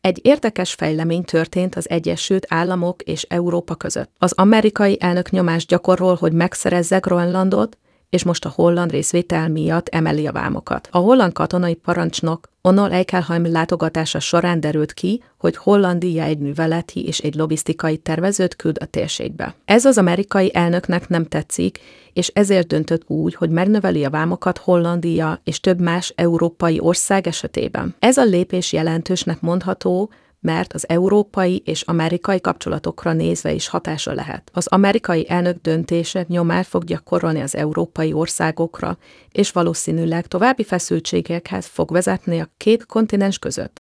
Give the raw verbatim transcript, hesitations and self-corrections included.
Egy érdekes fejlemény történt az Egyesült Államok és Európa között. Az amerikai elnök nyomást gyakorol, hogy megszerezze Grönlandot, és most a holland részvétel miatt emeli a vámokat. A holland katonai parancsnok Onno Eickelheim látogatása során derült ki, hogy Hollandia egy műveleti és egy logisztikai tervezőt küld a térségbe. Ez az amerikai elnöknek nem tetszik, és ezért döntött úgy, hogy megnöveli a vámokat Hollandia és több más európai ország esetében. Ez a lépés jelentősnek mondható, mert az európai és amerikai kapcsolatokra nézve is hatása lehet. Az amerikai elnök döntése nyomást fog gyakorolni az európai országokra, és valószínűleg további feszültségekhez fog vezetni a két kontinens között.